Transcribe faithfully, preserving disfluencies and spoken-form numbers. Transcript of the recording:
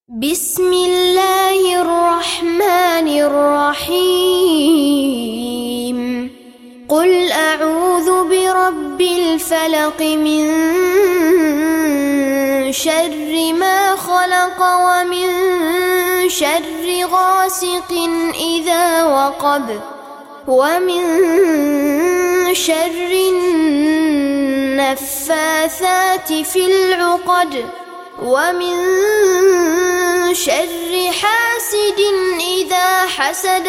بسم الله الرحمن الرحيم قل أعوذ برب الفلق من شر ما خلق ومن شر غاسق إذا وقب ومن شر النفاثات في العقد ومن شر حاسد إذا حسد